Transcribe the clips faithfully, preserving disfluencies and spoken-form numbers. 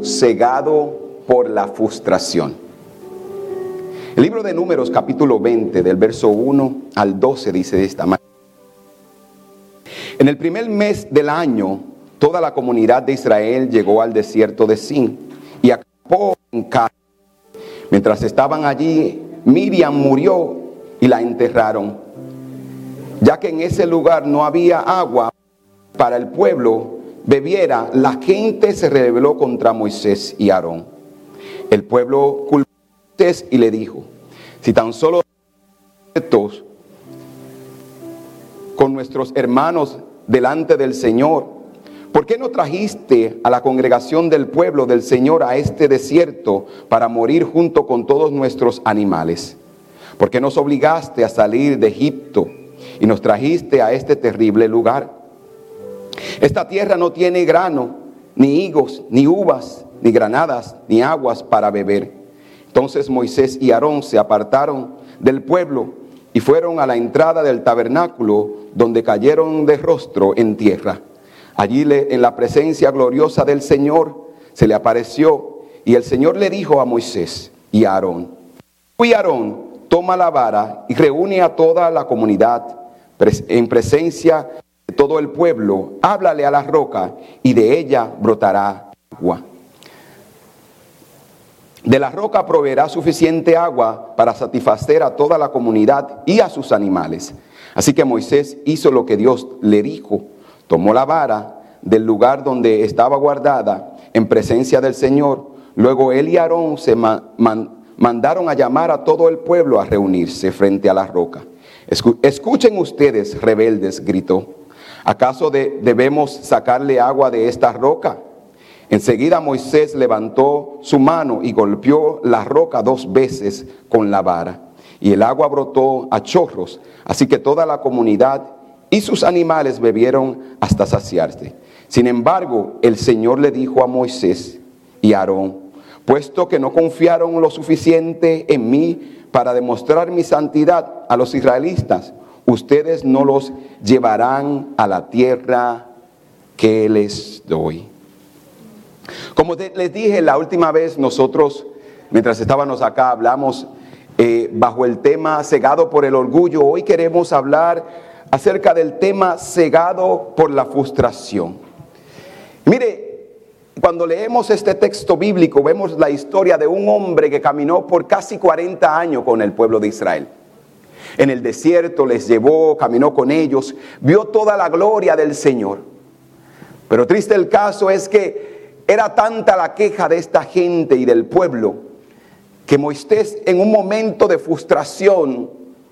cegado por la frustración. El libro de Números, capítulo veinte, del verso uno al doce, dice de esta manera: en el primer mes del año, toda la comunidad de Israel llegó al desierto de Sin y acampó en Kadesh. Mientras estaban allí, Miriam murió y la enterraron, ya que en ese lugar no había agua para el pueblo bebiera. La gente se rebeló contra Moisés y Aarón. El pueblo culpó a Moisés y le dijo: si tan solo estos con nuestros hermanos delante del Señor, ¿por qué no trajiste a la congregación del pueblo del Señor a este desierto para morir junto con todos nuestros animales? ¿Por qué nos obligaste a salir de Egipto y nos trajiste a este terrible lugar? Esta tierra no tiene grano, ni higos, ni uvas, ni granadas, ni aguas para beber. Entonces Moisés y Aarón se apartaron del pueblo y fueron a la entrada del tabernáculo, donde cayeron de rostro en tierra. Allí le, en la presencia gloriosa del Señor se le apareció, y el Señor le dijo a Moisés y a Aarón: tú y Aarón, toma la vara y reúne a toda la comunidad en presencia de todo el pueblo. Háblale a la roca y de ella brotará agua. De la roca proveerá suficiente agua para satisfacer a toda la comunidad y a sus animales. Así que Moisés hizo lo que Dios le dijo. Tomó la vara del lugar donde estaba guardada en presencia del Señor. Luego él y Aarón se man, man, mandaron a llamar a todo el pueblo a reunirse frente a la roca. Escuchen ustedes, rebeldes, gritó. ¿Acaso de, debemos sacarle agua de esta roca? Enseguida Moisés levantó su mano y golpeó la roca dos veces con la vara, y el agua brotó a chorros. Así que toda la comunidad y sus animales bebieron hasta saciarse. Sin embargo, el Señor le dijo a Moisés y a Aarón: puesto que no confiaron lo suficiente en mí para demostrar mi santidad a los israelitas, ustedes no los llevarán a la tierra que les doy. Como te, les dije la última vez, nosotros, mientras estábamos acá, hablamos eh, bajo el tema cegado por el orgullo. Hoy queremos hablar acerca del tema cegado por la frustración. Mire, cuando leemos este texto bíblico, vemos la historia de un hombre que caminó por casi cuarenta años con el pueblo de Israel. En el desierto les llevó, caminó con ellos, vio toda la gloria del Señor. Pero triste el caso es que era tanta la queja de esta gente y del pueblo, que Moisés, en un momento de frustración,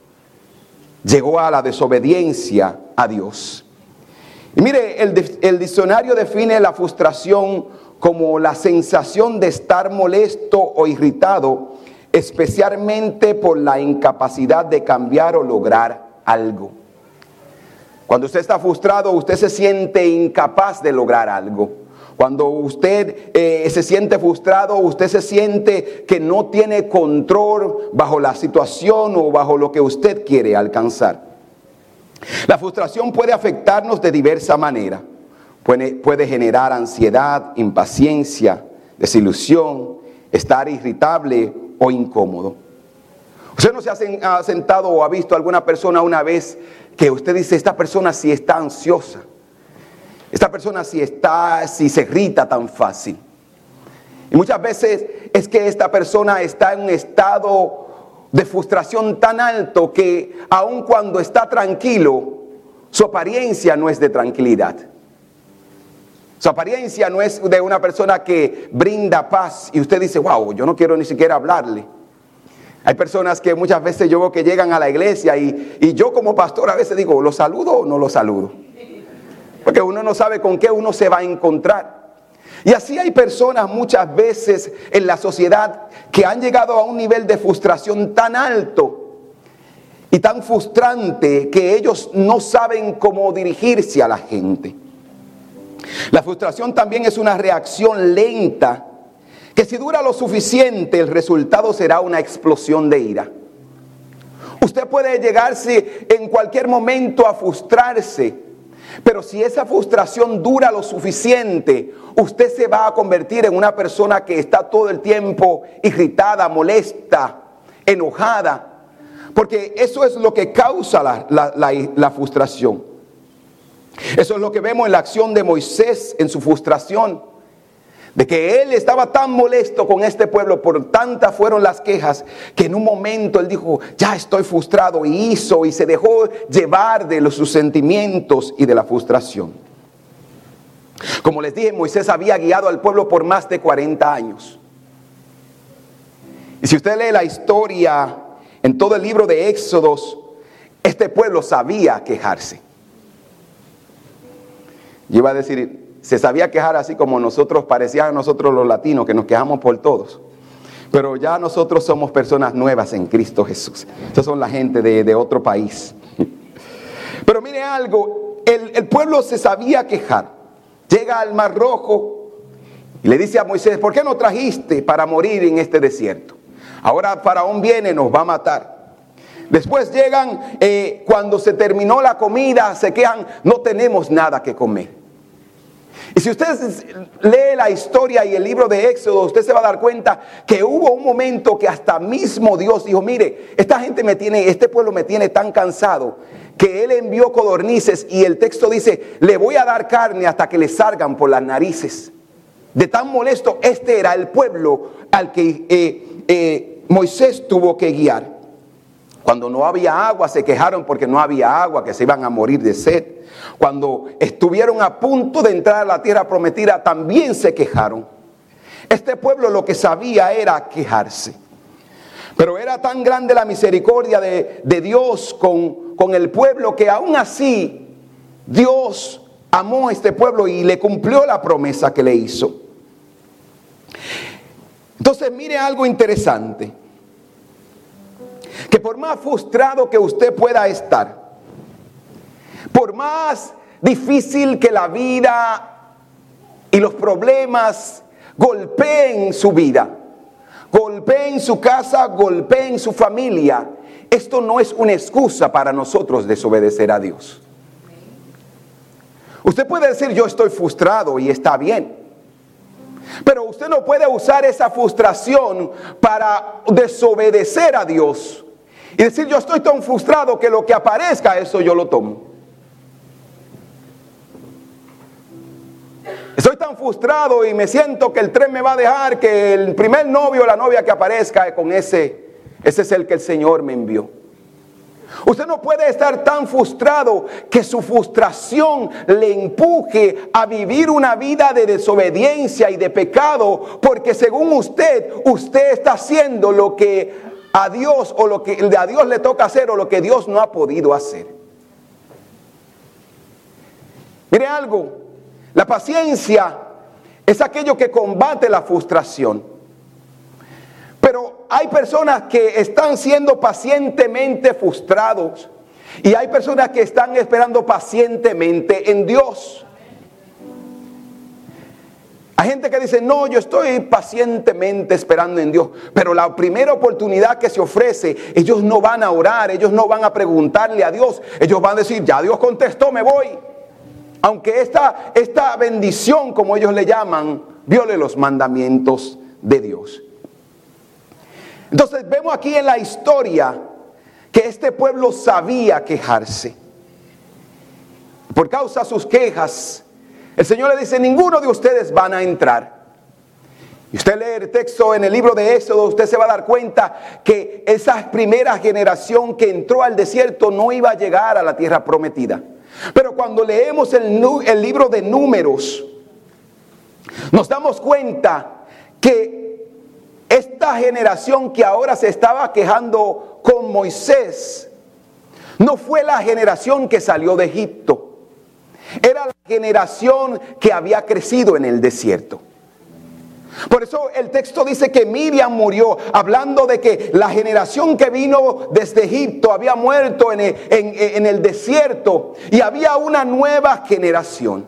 llegó a la desobediencia a Dios. Y mire, el, el diccionario define la frustración como la sensación de estar molesto o irritado, especialmente por la incapacidad de cambiar o lograr algo. Cuando usted está frustrado, usted se siente incapaz de lograr algo. Cuando usted eh, se siente frustrado, usted se siente que no tiene control bajo la situación o bajo lo que usted quiere alcanzar. La frustración puede afectarnos de diversa manera. Puede, puede generar ansiedad, impaciencia, desilusión, estar irritable o incómodo. ¿Usted no se ha sentado o ha visto a alguna persona una vez que usted dice: esta persona sí está ansiosa? Esta persona sí está, sí se irrita tan fácil. Y muchas veces es que esta persona está en un estado de frustración tan alto que aun cuando está tranquilo, su apariencia no es de tranquilidad. Su apariencia no es de una persona que brinda paz y usted dice: wow, yo no quiero ni siquiera hablarle. Hay personas que muchas veces yo veo que llegan a la iglesia y, y yo como pastor a veces digo: ¿lo saludo o no lo saludo? Porque uno no sabe con qué uno se va a encontrar. Y así hay personas muchas veces en la sociedad que han llegado a un nivel de frustración tan alto y tan frustrante que ellos no saben cómo dirigirse a la gente. La frustración también es una reacción lenta que, si dura lo suficiente, el resultado será una explosión de ira. Usted puede llegarse en cualquier momento a frustrarse Pero si esa frustración dura lo suficiente, usted se va a convertir en una persona que está todo el tiempo irritada, molesta, enojada. Porque eso es lo que causa la, la, la, la frustración. Eso es lo que vemos en la acción de Moisés en su frustración. De que él estaba tan molesto con este pueblo, por tantas fueron las quejas, que en un momento él dijo, ya estoy frustrado, y hizo y se dejó llevar de los, sus sentimientos y de la frustración. Como les dije, Moisés había guiado al pueblo por más de cuarenta años. Y si usted lee la historia en todo el libro de Éxodos, este pueblo sabía quejarse. Yo iba a decir, se sabía quejar así como nosotros, parecía a nosotros los latinos, que nos quejamos por todos. Pero ya nosotros somos personas nuevas en Cristo Jesús. Esas son la gente de, de otro país. Pero mire algo, el, el pueblo se sabía quejar. Llega al Mar Rojo y le dice a Moisés, ¿por qué no trajiste para morir en este desierto? Ahora Faraón viene, nos va a matar. Después llegan, eh, cuando se terminó la comida, se quejan, no tenemos nada que comer. Y si usted lee la historia y el libro de Éxodo, usted se va a dar cuenta que hubo un momento que hasta mismo Dios dijo, mire, esta gente me tiene, este pueblo me tiene tan cansado, que él envió codornices, y el texto dice, le voy a dar carne hasta que le salgan por las narices. De tan molesto, este era el pueblo al que eh, eh, Moisés tuvo que guiar. Cuando no había agua, se quejaron porque no había agua, que se iban a morir de sed. Cuando estuvieron a punto de entrar a la tierra prometida, también se quejaron. Este pueblo lo que sabía era quejarse. Pero era tan grande la misericordia de, de Dios con, con el pueblo, que aún así Dios amó a este pueblo y le cumplió la promesa que le hizo. Entonces mire algo interesante. Que por más frustrado que usted pueda estar, por más difícil que la vida y los problemas golpeen su vida, golpeen su casa, golpeen su familia, esto no es una excusa para nosotros desobedecer a Dios. Usted puede decir, yo estoy frustrado, y está bien. Pero usted no puede usar esa frustración para desobedecer a Dios. Y decir, yo estoy tan frustrado que lo que aparezca, eso yo lo tomo. Estoy tan frustrado y me siento que el tren me va a dejar, que el primer novio o la novia que aparezca, con ese, ese es el que el Señor me envió. Usted no puede estar tan frustrado que su frustración le empuje a vivir una vida de desobediencia y de pecado, porque según usted, usted está haciendo lo que a Dios o lo que a Dios le toca hacer, o lo que Dios no ha podido hacer. Mire algo, la paciencia es aquello que combate la frustración. Pero hay personas que están siendo pacientemente frustrados, y hay personas que están esperando pacientemente en Dios. Hay gente que dice, no, yo estoy pacientemente esperando en Dios. Pero la primera oportunidad que se ofrece, ellos no van a orar, ellos no van a preguntarle a Dios. Ellos van a decir, ya Dios contestó, me voy. Aunque esta, esta bendición, como ellos le llaman, viole los mandamientos de Dios. Entonces vemos aquí en la historia que este pueblo sabía quejarse. Por causa de sus quejas, el Señor le dice, ninguno de ustedes van a entrar. Y usted lee el texto en el libro de Éxodo, usted se va a dar cuenta que esa primera generación que entró al desierto no iba a llegar a la tierra prometida. Pero cuando leemos el, el libro de Números, nos damos cuenta que esta generación que ahora se estaba quejando con Moisés, no fue la generación que salió de Egipto. Era la generación que había crecido en el desierto. Por eso el texto dice que Miriam murió, hablando de que la generación que vino desde Egipto había muerto en el, en, en el desierto, y había una nueva generación.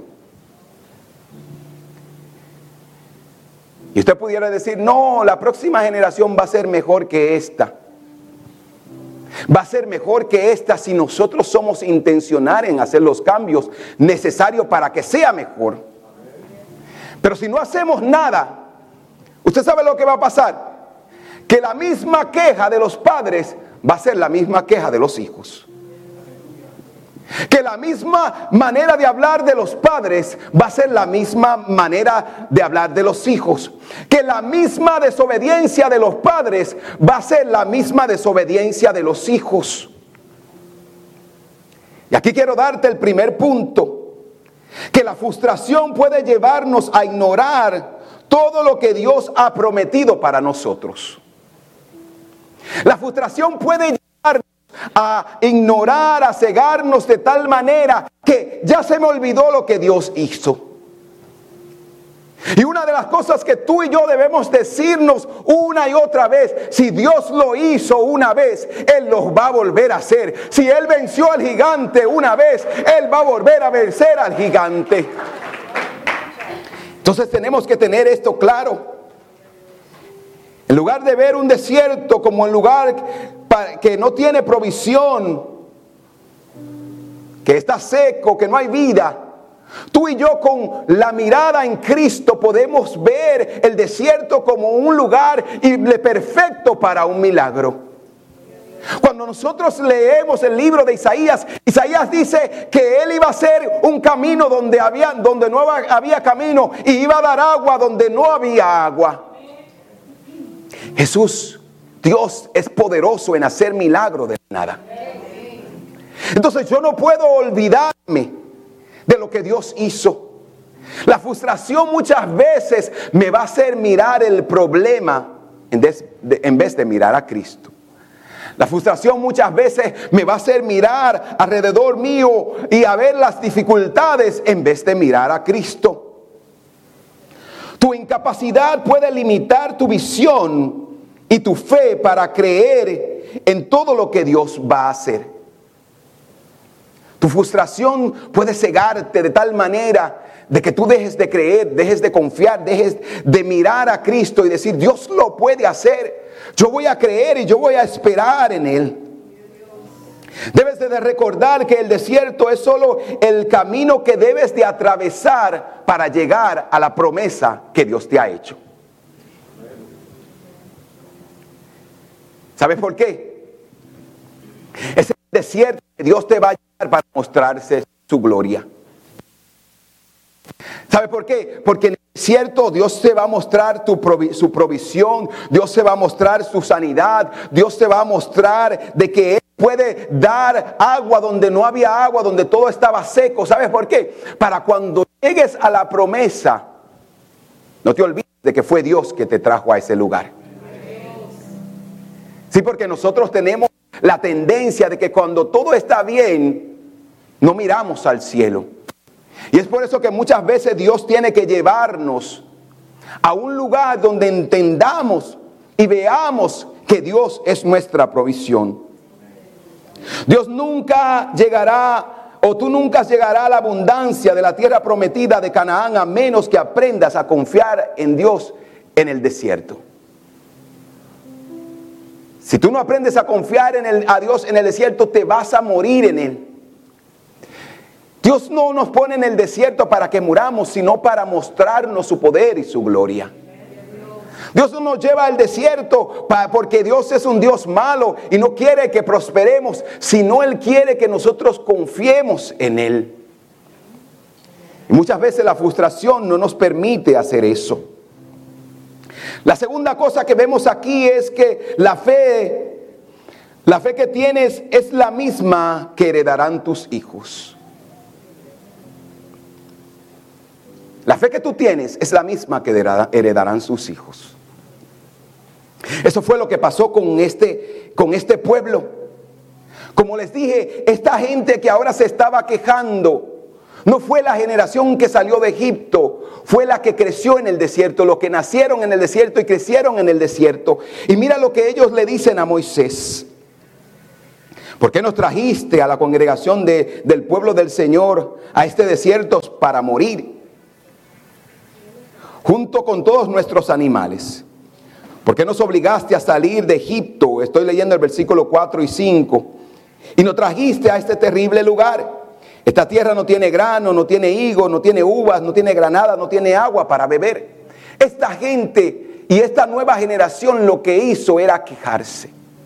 Y usted pudiera decir, no, la próxima generación va a ser mejor que esta. Va a ser mejor que esta si nosotros somos intencionales en hacer los cambios necesarios para que sea mejor. Pero si no hacemos nada, ¿usted sabe lo que va a pasar? Que la misma queja de los padres va a ser la misma queja de los hijos. Que la misma manera de hablar de los padres va a ser la misma manera de hablar de los hijos. Que la misma desobediencia de los padres va a ser la misma desobediencia de los hijos. Y aquí quiero darte el primer punto. Que la frustración puede llevarnos a ignorar todo lo que Dios ha prometido para nosotros. La frustración puede llevarnos a ignorar, a cegarnos de tal manera que ya se me olvidó lo que Dios hizo. Y una de las cosas que tú y yo debemos decirnos una y otra vez: si Dios lo hizo una vez, Él lo va a volver a hacer. Si Él venció al gigante una vez, Él va a volver a vencer al gigante. Entonces tenemos que tener esto claro. En lugar de ver un desierto como el lugar que no tiene provisión, que está seco, que no hay vida, tú y yo con la mirada en Cristo podemos ver el desierto como un lugar perfecto para un milagro. Cuando nosotros leemos el libro de Isaías, Isaías dice que Él iba a hacer un camino donde, había, donde no había camino, y iba a dar agua donde no había agua. Jesús, Dios, es poderoso en hacer milagros de nada. Entonces yo no puedo olvidarme de lo que Dios hizo. La frustración muchas veces me va a hacer mirar el problema en vez de, en vez de mirar a Cristo. La frustración muchas veces me va a hacer mirar alrededor mío y a ver las dificultades en vez de mirar a Cristo. Tu incapacidad puede limitar tu visión y tu fe para creer en todo lo que Dios va a hacer. Tu frustración puede cegarte de tal manera de que tú dejes de creer, dejes de confiar, dejes de mirar a Cristo y decir: Dios lo puede hacer. Yo voy a creer y yo voy a esperar en Él. Debes de recordar que el desierto es solo el camino que debes de atravesar para llegar a la promesa que Dios te ha hecho. ¿Sabes por qué? Es el desierto que Dios te va a llevar para mostrarse su gloria. ¿Sabe por qué? Porque en el desierto Dios te va a mostrar tu provi- su provisión, Dios te va a mostrar su sanidad, Dios te va a mostrar de que Él puede dar agua donde no había agua, donde todo estaba seco. ¿Sabes por qué? Para cuando llegues a la promesa, no te olvides de que fue Dios que te trajo a ese lugar. Sí, porque nosotros tenemos la tendencia de que cuando todo está bien, no miramos al cielo. Y es por eso que muchas veces Dios tiene que llevarnos a un lugar donde entendamos y veamos que Dios es nuestra provisión. Dios nunca llegará, o tú nunca llegarás a la abundancia de la tierra prometida de Canaán a menos que aprendas a confiar en Dios en el desierto. Si tú no aprendes a confiar en el, a Dios en el desierto, te vas a morir en él. Dios no nos pone en el desierto para que muramos, sino para mostrarnos su poder y su gloria. Dios no nos lleva al desierto para, porque Dios es un Dios malo y no quiere que prosperemos, sino Él quiere que nosotros confiemos en Él. Y muchas veces la frustración no nos permite hacer eso. La segunda cosa que vemos aquí es que la fe, la fe que tienes es la misma que heredarán tus hijos. La fe que tú tienes es la misma que heredarán sus hijos. Eso fue lo que pasó con este, con este pueblo. Como les dije, esta gente que ahora se estaba quejando no fue la generación que salió de Egipto, fue la que creció en el desierto, los que nacieron en el desierto y crecieron en el desierto. Y mira lo que ellos le dicen a Moisés: ¿por qué nos trajiste a la congregación de, del pueblo del Señor a este desierto para morir, junto con todos nuestros animales? ¿Por qué nos obligaste a salir de Egipto? Estoy leyendo el versículo cuatro y cinco. Y nos trajiste a este terrible lugar. Esta tierra no tiene grano, no tiene higo, no tiene uvas, no tiene granada, no tiene agua para beber. Esta gente y esta nueva generación lo que hizo era quejarse.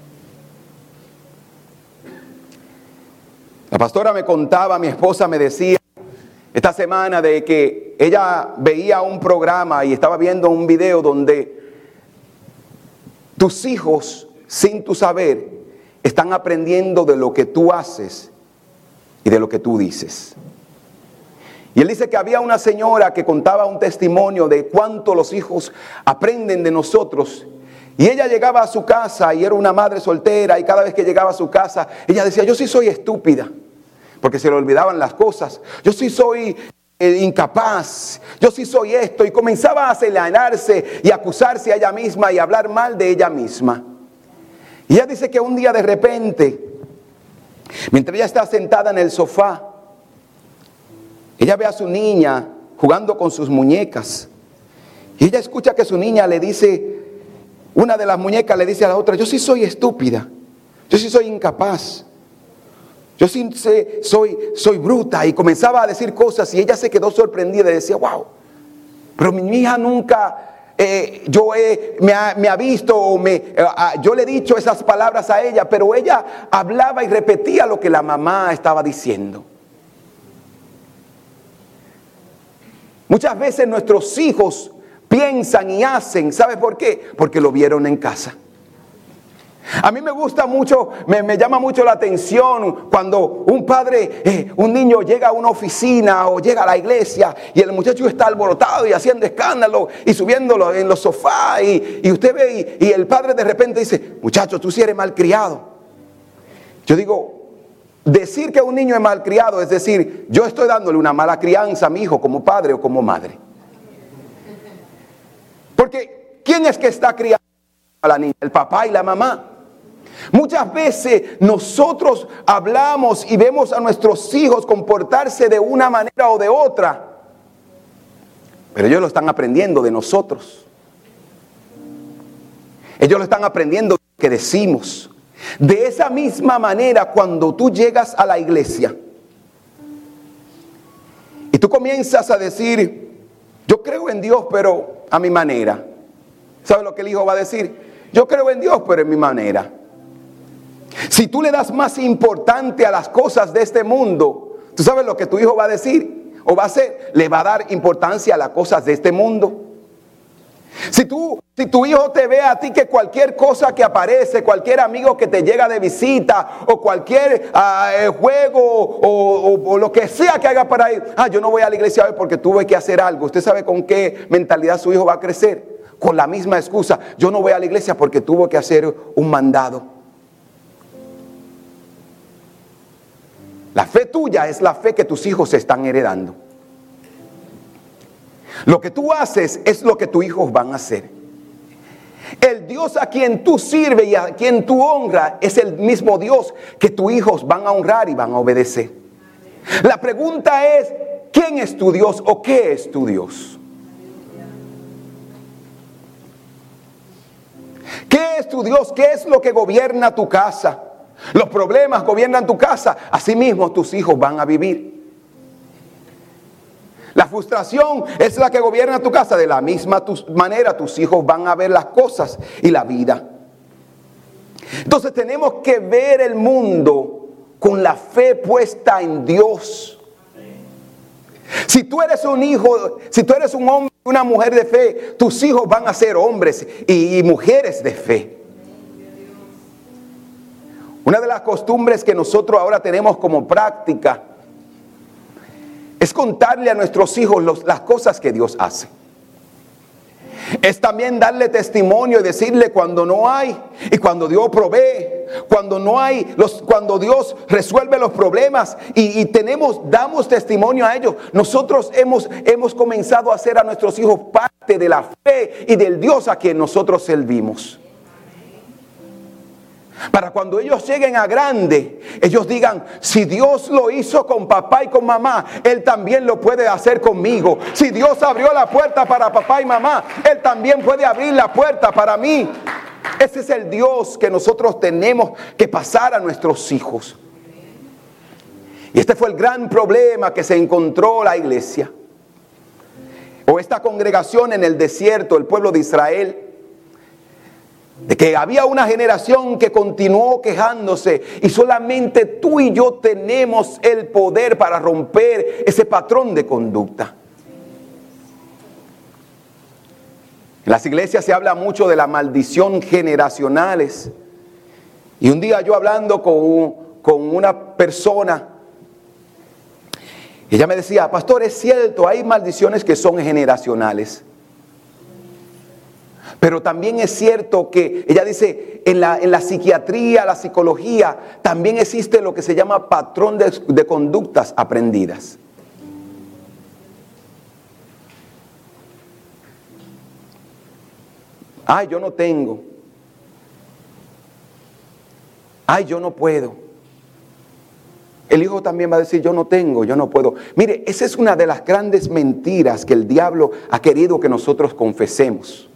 La pastora me contaba, mi esposa me decía esta semana de que ella veía un programa y estaba viendo un video donde tus hijos, sin tu saber, están aprendiendo de lo que tú haces y de lo que tú dices. Y él dice que había una señora que contaba un testimonio de cuánto los hijos aprenden de nosotros. Y ella llegaba a su casa y era una madre soltera, y cada vez que llegaba a su casa, ella decía, yo sí soy estúpida, porque se le olvidaban las cosas. Yo sí soy eh, incapaz, yo sí soy esto. Y comenzaba a acelerarse y acusarse a ella misma y hablar mal de ella misma. Y ella dice que un día de repente, mientras ella está sentada en el sofá, ella ve a su niña jugando con sus muñecas. Y ella escucha que su niña le dice, una de las muñecas le dice a la otra, yo sí soy estúpida, yo sí soy incapaz, yo sí sé, soy, soy bruta. Y comenzaba a decir cosas y ella se quedó sorprendida y decía, wow, pero mi hija nunca... Eh, yo he, me, ha, me ha visto, o me, eh, yo le he dicho esas palabras a ella, pero ella hablaba y repetía lo que la mamá estaba diciendo. Muchas veces nuestros hijos piensan y hacen, ¿sabe por qué? Porque lo vieron en casa. A mí me gusta mucho, me, me llama mucho la atención cuando un padre, eh, un niño llega a una oficina o llega a la iglesia y el muchacho está alborotado y haciendo escándalo y subiéndolo en los sofás y, y usted ve y, y el padre de repente dice, muchacho, tú sí eres malcriado. Yo digo, decir que un niño es malcriado es decir, yo estoy dándole una mala crianza a mi hijo como padre o como madre. Porque ¿quién es que está criando a la niña? El papá y la mamá. Muchas veces nosotros hablamos y vemos a nuestros hijos comportarse de una manera o de otra, pero ellos lo están aprendiendo de nosotros. Ellos lo están aprendiendo de lo que decimos. De esa misma manera, cuando tú llegas a la iglesia y tú comienzas a decir, yo creo en Dios, pero a mi manera. ¿Sabe lo que el hijo va a decir? Yo creo en Dios, pero en mi manera. Si tú le das más importante a las cosas de este mundo, ¿tú sabes lo que tu hijo va a decir o va a hacer? Le va a dar importancia a las cosas de este mundo. Si tú, si tu hijo te ve a ti que cualquier cosa que aparece, cualquier amigo que te llega de visita o cualquier uh, juego o, o, o lo que sea que haga para ir, ah, yo no voy a la iglesia hoy porque tuve que hacer algo. ¿Usted sabe con qué mentalidad su hijo va a crecer? Con la misma excusa, yo no voy a la iglesia porque tuvo que hacer un mandado. La fe tuya es la fe que tus hijos están heredando. Lo que tú haces es lo que tus hijos van a hacer. El Dios a quien tú sirves y a quien tú honras es el mismo Dios que tus hijos van a honrar y van a obedecer. La pregunta es, ¿quién es tu Dios o qué es tu Dios? ¿Qué es tu Dios? ¿Qué es lo que gobierna tu casa? Los problemas gobiernan tu casa, asimismo tus hijos van a vivir. La frustración es la que gobierna tu casa, de la misma manera tus hijos van a ver las cosas y la vida. Entonces tenemos que ver el mundo con la fe puesta en Dios. Si tú eres un hijo, si tú eres un hombre y una mujer de fe, tus hijos van a ser hombres y, y mujeres de fe. Una de las costumbres que nosotros ahora tenemos como práctica es contarle a nuestros hijos los, las cosas que Dios hace. Es también darle testimonio y decirle cuando no hay y cuando Dios provee, cuando no hay, los, cuando Dios resuelve los problemas y, y tenemos, damos testimonio a ellos. Nosotros hemos, hemos comenzado a hacer a nuestros hijos parte de la fe y del Dios a quien nosotros servimos. Para cuando ellos lleguen a grande, ellos digan, si Dios lo hizo con papá y con mamá, Él también lo puede hacer conmigo. Si Dios abrió la puerta para papá y mamá, Él también puede abrir la puerta para mí. Ese es el Dios que nosotros tenemos que pasar a nuestros hijos. Y este fue el gran problema que se encontró la iglesia, o esta congregación en el desierto, el pueblo de Israel, de que había una generación que continuó quejándose, y solamente tú y yo tenemos el poder para romper ese patrón de conducta. En las iglesias se habla mucho de la maldición generacionales. Y un día yo hablando con, con una persona, ella me decía, pastor, es cierto, hay maldiciones que son generacionales. Pero también es cierto que, ella dice, en la, en la psiquiatría, la psicología, también existe lo que se llama patrón de, de conductas aprendidas. Ay, yo no tengo. Ay, yo no puedo. El hijo también va a decir, yo no tengo, yo no puedo. Mire, esa es una de las grandes mentiras que el diablo ha querido que nosotros confesemos.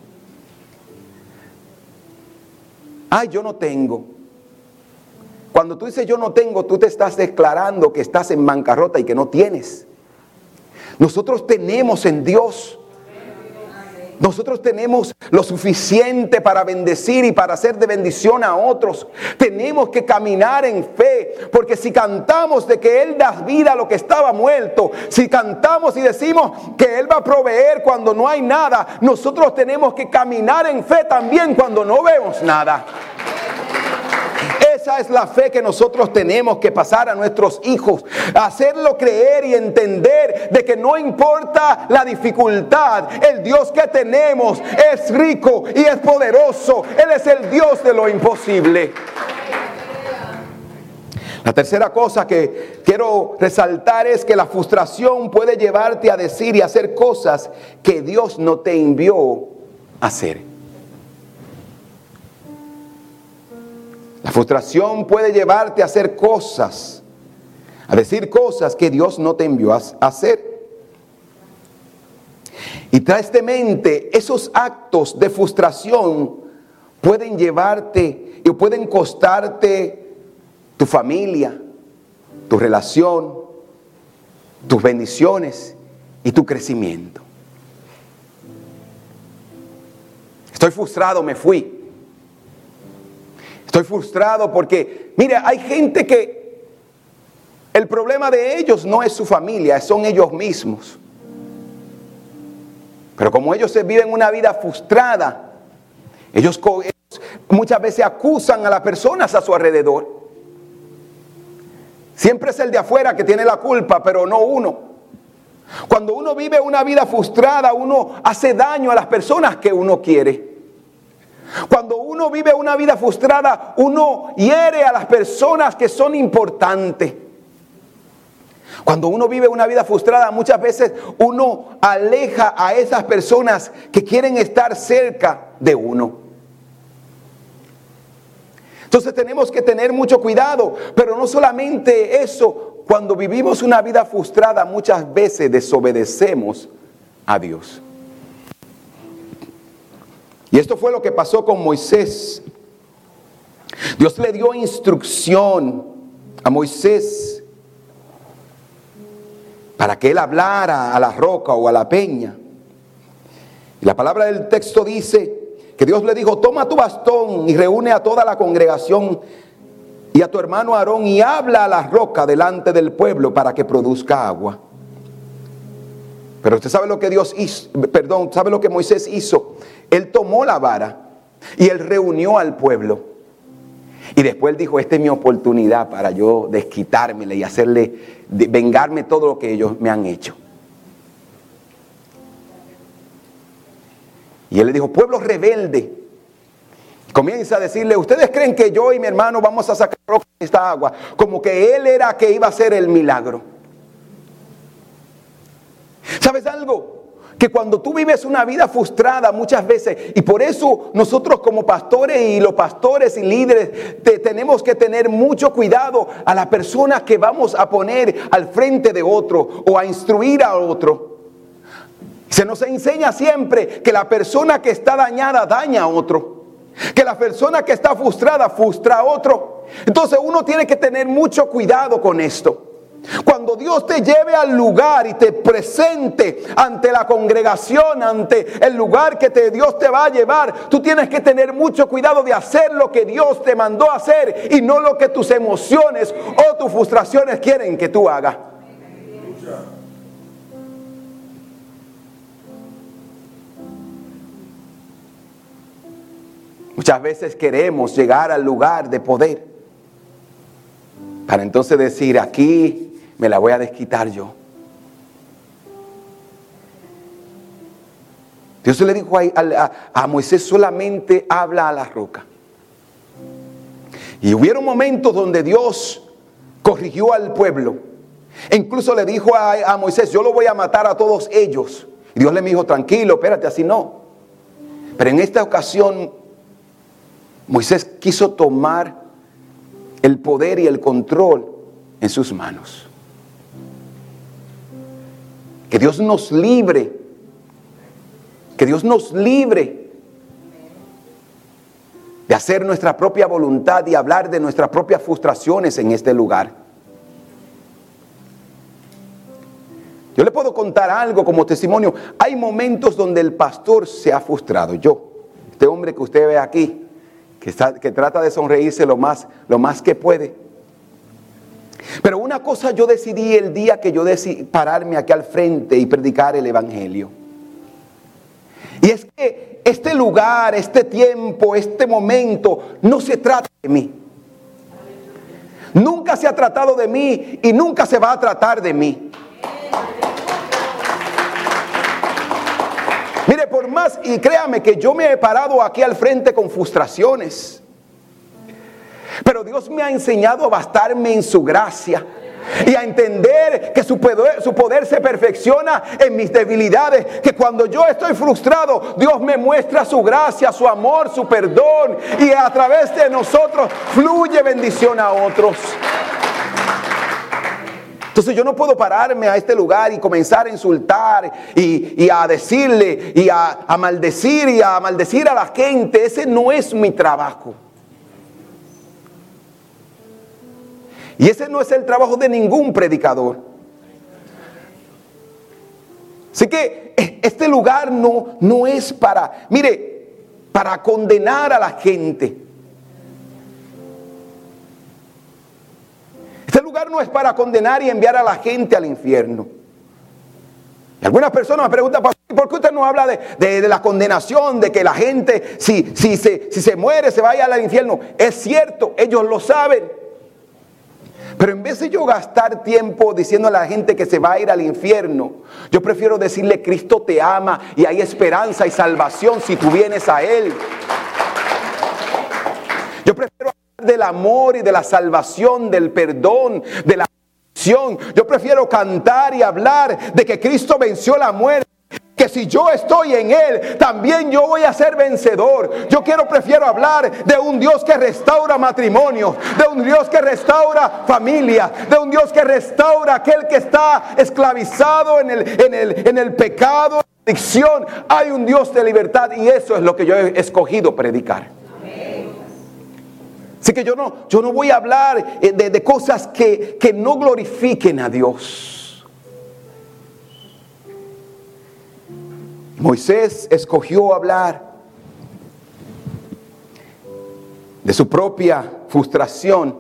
Ay, yo no tengo. Cuando tú dices yo no tengo, tú te estás declarando que estás en bancarrota y que no tienes. Nosotros tenemos en Dios. Nosotros tenemos lo suficiente para bendecir y para hacer de bendición a otros. Tenemos que caminar en fe, porque si cantamos de que Él da vida a lo que estaba muerto, si cantamos y decimos que Él va a proveer cuando no hay nada, nosotros tenemos que caminar en fe también cuando no vemos nada. Esa es la fe que nosotros tenemos que pasar a nuestros hijos, hacerlo creer y entender de que no importa la dificultad, el Dios que tenemos es rico y es poderoso. Él es el Dios de lo imposible. La tercera cosa que quiero resaltar es que la frustración puede llevarte a decir y hacer cosas que Dios no te envió a hacer. La frustración puede llevarte a hacer cosas, a decir cosas que Dios no te envió a hacer. Y tristemente, esos actos de frustración pueden llevarte y pueden costarte tu familia, tu relación, tus bendiciones y tu crecimiento. Estoy frustrado, me fui. Estoy frustrado porque, mire, hay gente que el problema de ellos no es su familia, son ellos mismos. Pero como ellos se viven una vida frustrada, ellos, ellos muchas veces acusan a las personas a su alrededor. Siempre es el de afuera que tiene la culpa, pero no uno. Cuando uno vive una vida frustrada, uno hace daño a las personas que uno quiere. Cuando uno vive una vida frustrada, uno hiere a las personas que son importantes. Cuando uno vive una vida frustrada, muchas veces uno aleja a esas personas que quieren estar cerca de uno. Entonces tenemos que tener mucho cuidado, pero no solamente eso, cuando vivimos una vida frustrada, muchas veces desobedecemos a Dios. Y esto fue lo que pasó con Moisés. Dios le dio instrucción a Moisés para que él hablara a la roca o a la peña. Y la palabra del texto dice que Dios le dijo, toma tu bastón y reúne a toda la congregación y a tu hermano Aarón y habla a la roca delante del pueblo para que produzca agua. Pero usted sabe lo que Dios hizo, perdón, sabe lo que Moisés hizo. Él tomó la vara y él reunió al pueblo. Y después él dijo, esta es mi oportunidad para yo desquitármele y hacerle, de, vengarme todo lo que ellos me han hecho. Y él le dijo, pueblo rebelde. Comienza a decirle, ¿ustedes creen que yo y mi hermano vamos a sacar roca de esta agua? Como que él era que iba a hacer el milagro. ¿Sabes algo? que cuando tú vives una vida frustrada muchas veces, y por eso nosotros como pastores y los pastores y líderes te, tenemos que tener mucho cuidado a la persona que vamos a poner al frente de otro o a instruir a otro. Se nos enseña siempre que la persona que está dañada daña a otro, que la persona que está frustrada frustra a otro. Entonces uno tiene que tener mucho cuidado con esto. Cuando Dios te lleve al lugar y te presente ante la congregación, ante el lugar que te, Dios te va a llevar, tú tienes que tener mucho cuidado de hacer lo que Dios te mandó a hacer y no lo que tus emociones o tus frustraciones quieren que tú hagas. Muchas veces queremos llegar al lugar de poder para entonces decir, aquí me la voy a desquitar yo. Dios le dijo a, a, a Moisés, solamente habla a la roca. Y hubieron momentos donde Dios corrigió al pueblo. E incluso le dijo a, a Moisés, yo lo voy a matar a todos ellos. Y Dios le dijo, tranquilo, espérate, así no. Pero en esta ocasión, Moisés quiso tomar el poder y el control en sus manos. Que Dios nos libre, que Dios nos libre de hacer nuestra propia voluntad y hablar de nuestras propias frustraciones en este lugar. Yo le puedo contar algo como testimonio. Hay momentos donde el pastor se ha frustrado. Yo, este hombre que usted ve aquí, que, está, que trata de sonreírse lo más, lo más que puede. Pero una cosa yo decidí el día que yo decidí pararme aquí al frente y predicar el evangelio. Y es que este lugar, este tiempo, este momento no se trata de mí. Nunca se ha tratado de mí y nunca se va a tratar de mí. Mire, por más, y créame que yo me he parado aquí al frente con frustraciones. Pero Dios me ha enseñado a bastarme en su gracia y a entender que su poder, su poder se perfecciona en mis debilidades. Que cuando yo estoy frustrado, Dios me muestra su gracia, su amor, su perdón. Y a través de nosotros fluye bendición a otros. Entonces yo no puedo pararme a este lugar y comenzar a insultar y, y a decirle y a, a maldecir y a maldecir a la gente. Ese no es mi trabajo. Y ese no es el trabajo de ningún predicador. Así que este lugar no, no es para, mire, para condenar a la gente. Este lugar no es para condenar y enviar a la gente al infierno. Y algunas personas me preguntan, ¿por qué usted no habla de, de, de la condenación, de que la gente, si, si, se, si se muere, se vaya al infierno? Es cierto, ellos lo saben. Pero en vez de yo gastar tiempo diciendo a la gente que se va a ir al infierno, yo prefiero decirle, Cristo te ama y hay esperanza y salvación si tú vienes a Él. Yo prefiero hablar del amor y de la salvación, del perdón, de la bendición. Yo prefiero cantar y hablar de que Cristo venció la muerte. Que si yo estoy en Él, también yo voy a ser vencedor. Yo quiero, prefiero hablar de un Dios que restaura matrimonios, de un Dios que restaura familias, de un Dios que restaura aquel que está esclavizado en el, en el, en el pecado, en la adicción. Hay un Dios de libertad y eso es lo que yo he escogido predicar. Así que yo no, yo no voy a hablar de, de cosas que, que no glorifiquen a Dios. Moisés escogió hablar de su propia frustración.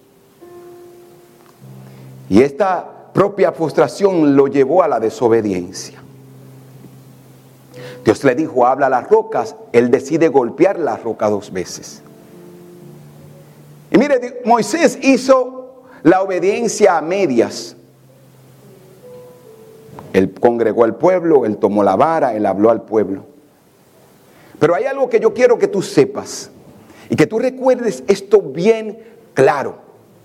Y esta propia frustración lo llevó a la desobediencia. Dios le dijo, habla a las rocas. Él decide golpear la roca dos veces. Y mire, Moisés hizo la obediencia a medias. Él congregó al pueblo, él tomó la vara, él habló al pueblo. Pero hay algo que yo quiero que tú sepas y que tú recuerdes esto bien claro.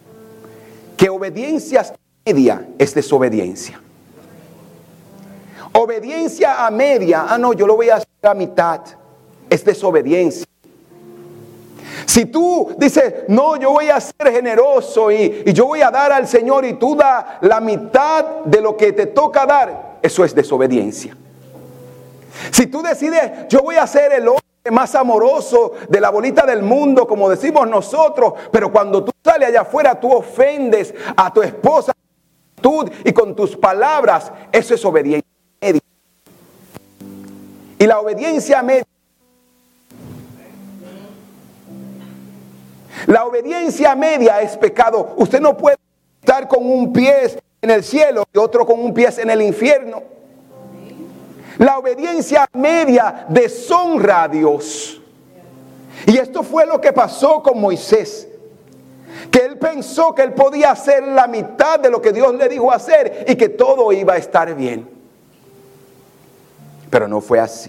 Que obediencia media es desobediencia. Obediencia a media, ah no, yo lo voy a hacer a mitad, es desobediencia. Si tú dices, no, yo voy a ser generoso y, y yo voy a dar al Señor y tú das la mitad de lo que te toca dar, eso es desobediencia. Si tú decides, yo voy a ser el hombre más amoroso de la bolita del mundo, como decimos nosotros, pero cuando tú sales allá afuera, tú ofendes a tu esposa tú, y con tus palabras, eso es obediencia media. Y la obediencia media, la obediencia media es pecado. Usted no puede estar con un pie en el cielo y otro con un pie en el infierno. La obediencia media deshonra a Dios. Y esto fue lo que pasó con Moisés. Que él pensó que él podía hacer la mitad de lo que Dios le dijo hacer y que todo iba a estar bien. Pero no fue así.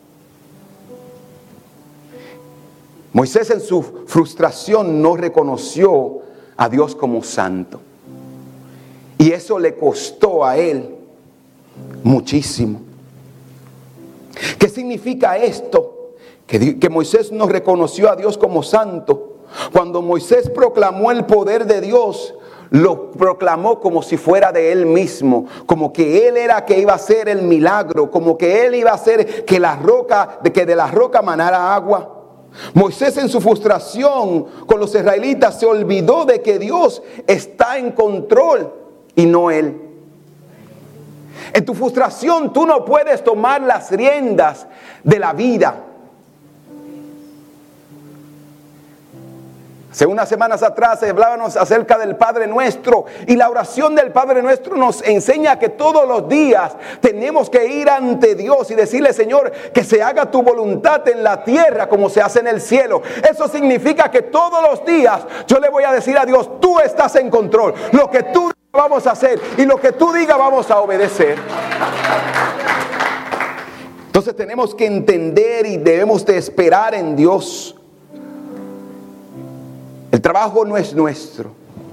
Moisés en su frustración no reconoció a Dios como santo. Y eso le costó a él muchísimo. ¿Qué significa esto? Que, que Moisés no reconoció a Dios como santo. Cuando Moisés proclamó el poder de Dios, lo proclamó como si fuera de él mismo, como que él era que iba a hacer el milagro, como que él iba a hacer que la roca, de que de la roca manara agua. Moisés en su frustración con los israelitas se olvidó de que Dios está en control y no él. En tu frustración tú no puedes tomar las riendas de la vida. Hace unas semanas atrás hablábamos acerca del Padre Nuestro y la oración del Padre Nuestro nos enseña que todos los días tenemos que ir ante Dios y decirle, Señor, que se haga tu voluntad en la tierra como se hace en el cielo. Eso significa que todos los días yo le voy a decir a Dios, tú estás en control. Lo que tú digas vamos a hacer y lo que tú digas vamos a obedecer. Entonces tenemos que entender y debemos de esperar en Dios. El trabajo no es nuestro.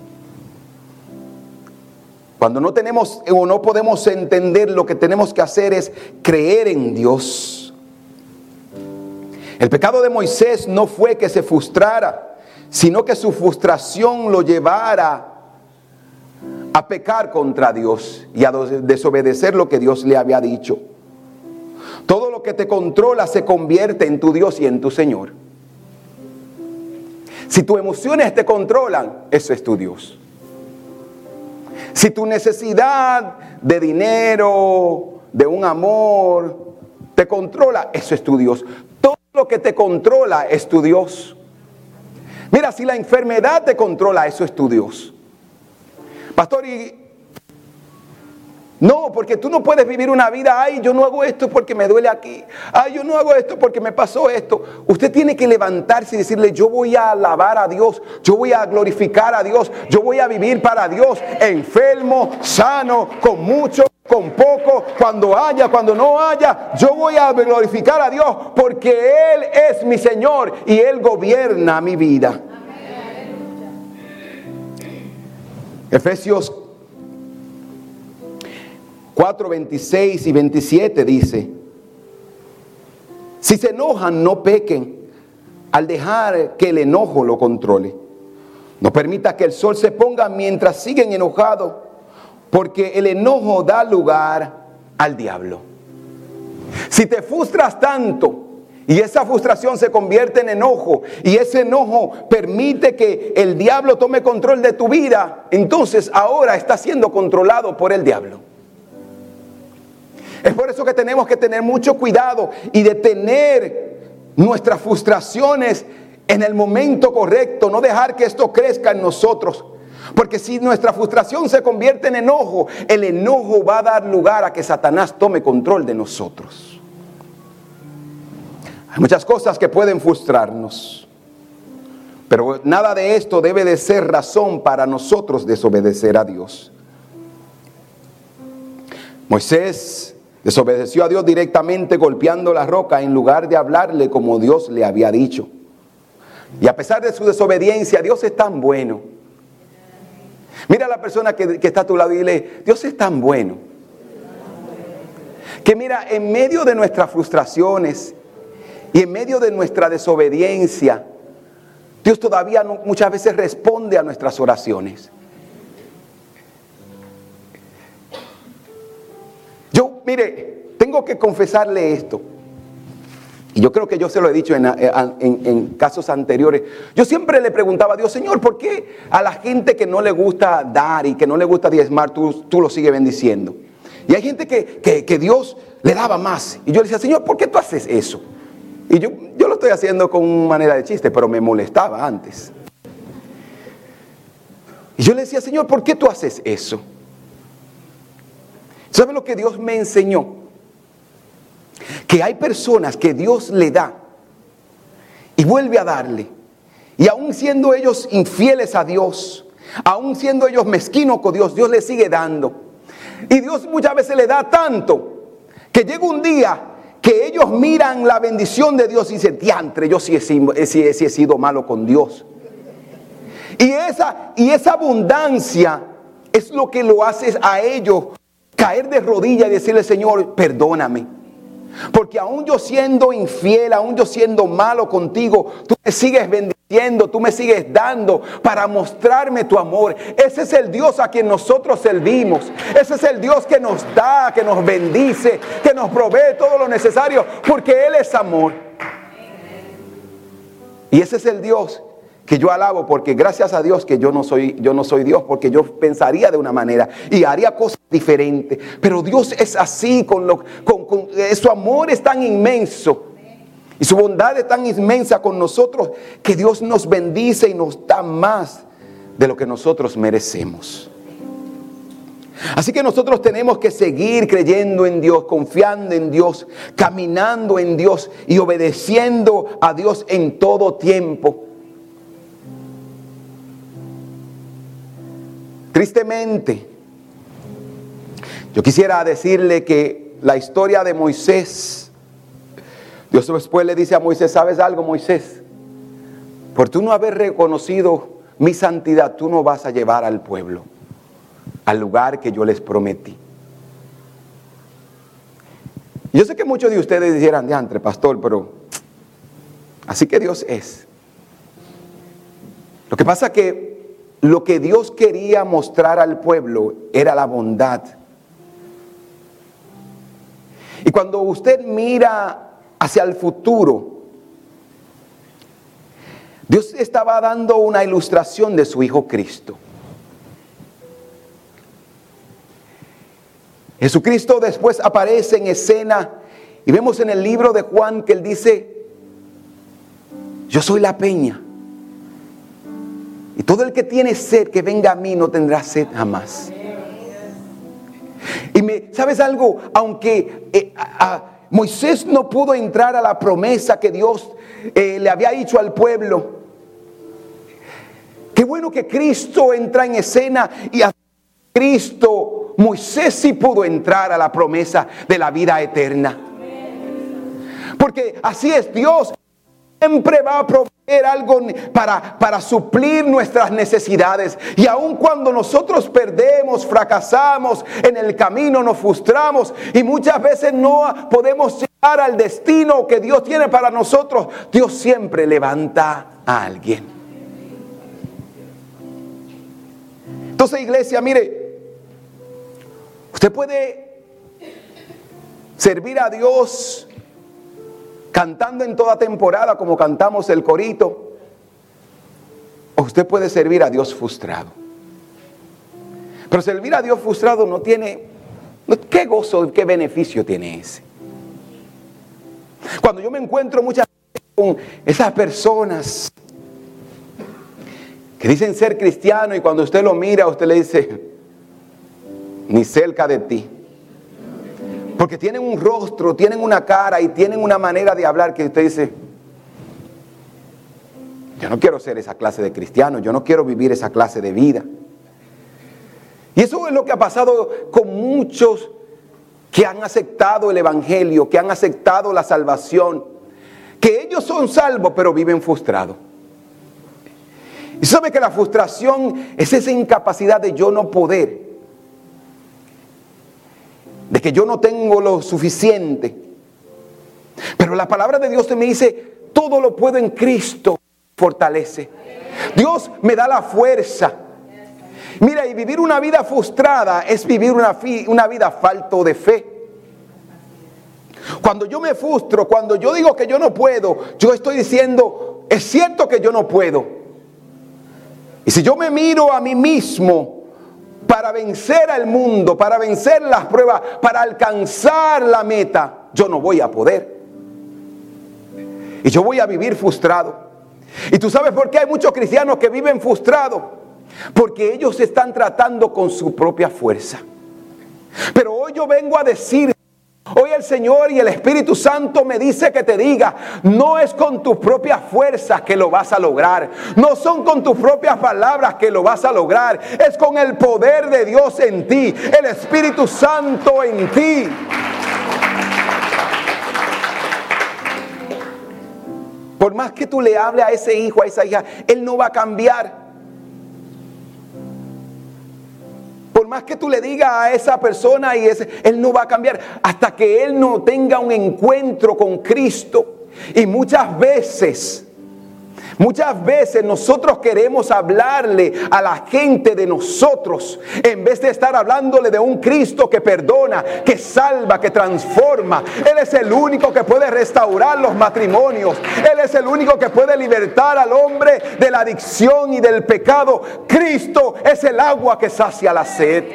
Cuando no tenemos o no podemos entender, lo que tenemos que hacer es creer en Dios. El pecado de Moisés no fue que se frustrara, sino que su frustración lo llevara a pecar contra Dios y a desobedecer lo que Dios le había dicho. Todo lo que te controla se convierte en tu Dios y en tu Señor. Si tus emociones te controlan, eso es tu Dios. Si tu necesidad de dinero, de un amor, te controla, eso es tu Dios. Todo lo que te controla es tu Dios. Mira, si la enfermedad te controla, eso es tu Dios. Pastor, y no, porque tú no puedes vivir una vida, ay, yo no hago esto porque me duele aquí, ay, yo no hago esto porque me pasó esto. Usted tiene que levantarse y decirle, yo voy a alabar a Dios, yo voy a glorificar a Dios, yo voy a vivir para Dios, enfermo, sano, con mucho, con poco, cuando haya, cuando no haya, yo voy a glorificar a Dios porque Él es mi Señor y Él gobierna mi vida. Efesios cuatro, veintiséis y veintisiete dice, si se enojan, no pequen al dejar que el enojo lo controle. No permita que el sol se ponga mientras siguen enojados, porque el enojo da lugar al diablo. Si te frustras tanto y esa frustración se convierte en enojo y ese enojo permite que el diablo tome control de tu vida, entonces ahora estás siendo controlado por el diablo. Es por eso que tenemos que tener mucho cuidado y detener nuestras frustraciones en el momento correcto, no dejar que esto crezca en nosotros. Porque si nuestra frustración se convierte en enojo, el enojo va a dar lugar a que Satanás tome control de nosotros. Hay muchas cosas que pueden frustrarnos, pero nada de esto debe de ser razón para nosotros desobedecer a Dios. Moisés desobedeció a Dios directamente golpeando la roca en lugar de hablarle como Dios le había dicho. Y a pesar de su desobediencia, Dios es tan bueno. Mira a la persona que, que está a tu lado y dile, Dios es tan bueno. Que mira, en medio de nuestras frustraciones y en medio de nuestra desobediencia, Dios todavía no, muchas veces responde a nuestras oraciones. Yo, mire, tengo que confesarle esto. Y yo creo que yo se lo he dicho en, en, en casos anteriores. Yo siempre le preguntaba a Dios, Señor, ¿por qué a la gente que no le gusta dar y que no le gusta diezmar, tú, tú lo sigues bendiciendo? Y hay gente que, que, que Dios le daba más. Y yo le decía, Señor, ¿por qué tú haces eso? Y yo, yo lo estoy haciendo con manera de chiste, pero me molestaba antes. Y yo le decía, Señor, ¿por qué tú haces eso? ¿Sabe lo que Dios me enseñó? Que hay personas que Dios le da y vuelve a darle. Y aún siendo ellos infieles a Dios, aún siendo ellos mezquinos con Dios, Dios les sigue dando. Y Dios muchas veces le da tanto que llega un día que ellos miran la bendición de Dios y dicen, diantre, yo sí he, sí he, sí he sido malo con Dios. Y esa, y esa abundancia es lo que lo hace a ellos caer de rodillas y decirle, Señor, perdóname. Porque aún yo siendo infiel, aún yo siendo malo contigo, tú me sigues bendiciendo, tú me sigues dando para mostrarme tu amor. Ese es el Dios a quien nosotros servimos. Ese es el Dios que nos da, que nos bendice, que nos provee todo lo necesario, porque Él es amor. Y ese es el Dios que yo alabo, porque gracias a Dios que yo no soy, yo no soy Dios, porque yo pensaría de una manera y haría cosas diferentes. Pero Dios es así, con lo, con, con, su amor es tan inmenso y su bondad es tan inmensa con nosotros que Dios nos bendice y nos da más de lo que nosotros merecemos. Así que nosotros tenemos que seguir creyendo en Dios, confiando en Dios, caminando en Dios y obedeciendo a Dios en todo tiempo. Tristemente, yo quisiera decirle que la historia de Moisés, Dios después le dice a Moisés, ¿sabes algo, Moisés? Por tú no haber reconocido mi santidad, tú no vas a llevar al pueblo al lugar que yo les prometí. Yo sé que muchos de ustedes dijeran, diantre, pastor, pero así que Dios es. Lo que pasa es que lo que Dios quería mostrar al pueblo era la bondad. Y cuando usted mira hacia el futuro, Dios estaba dando una ilustración de su Hijo Cristo. Jesucristo después aparece en escena y vemos en el libro de Juan que Él dice, yo soy la peña. Y todo el que tiene sed, que venga a mí, no tendrá sed jamás. Y me, ¿sabes algo? Aunque eh, a, a Moisés no pudo entrar a la promesa que Dios eh, le había dicho al pueblo, qué bueno que Cristo entra en escena y a Cristo, Moisés sí pudo entrar a la promesa de la vida eterna. Porque así es Dios. Siempre va a proveer algo para, para suplir nuestras necesidades. Y aun cuando nosotros perdemos, fracasamos en el camino, nos frustramos y muchas veces no podemos llegar al destino que Dios tiene para nosotros, Dios siempre levanta a alguien. Entonces, iglesia, mire, usted puede servir a Dios cantando en toda temporada como cantamos el corito, o usted puede servir a Dios frustrado. Pero servir a Dios frustrado no tiene, ¿qué gozo, qué beneficio tiene ese? Cuando yo me encuentro muchas veces con esas personas que dicen ser cristianos y cuando usted lo mira, usted le dice, ni cerca de ti. Porque tienen un rostro, tienen una cara y tienen una manera de hablar que usted dice, yo no quiero ser esa clase de cristiano, yo no quiero vivir esa clase de vida. Y eso es lo que ha pasado con muchos que han aceptado el evangelio, que han aceptado la salvación, que ellos son salvos pero viven frustrados. Y sabe que la frustración es esa incapacidad de yo no poder de que yo no tengo lo suficiente. Pero la palabra de Dios me dice, todo lo puedo en Cristo, fortalece. Dios me da la fuerza. Mira, y vivir una vida frustrada es vivir una, fi, una vida falto de fe. Cuando yo me frustro, cuando yo digo que yo no puedo, yo estoy diciendo, es cierto que yo no puedo. Y si yo me miro a mí mismo para vencer al mundo, para vencer las pruebas, para alcanzar la meta, yo no voy a poder. Y yo voy a vivir frustrado. ¿Y tú sabes por qué hay muchos cristianos que viven frustrados? Porque ellos están tratando con su propia fuerza. Pero hoy yo vengo a decir, hoy el Señor y el Espíritu Santo me dice que te diga, no es con tus propias fuerzas que lo vas a lograr. No son con tus propias palabras que lo vas a lograr. Es con el poder de Dios en ti, el Espíritu Santo en ti. Por más que tú le hables a ese hijo, a esa hija, él no va a cambiar. Por más que tú le digas a esa persona, y ese, él no va a cambiar hasta que él no tenga un encuentro con Cristo. Y muchas veces, muchas veces nosotros queremos hablarle a la gente de nosotros, en vez de estar hablándole de un Cristo que perdona, que salva, que transforma. Él es el único que puede restaurar los matrimonios. Él es el único que puede libertar al hombre de la adicción y del pecado. Cristo es el agua que sacia la sed.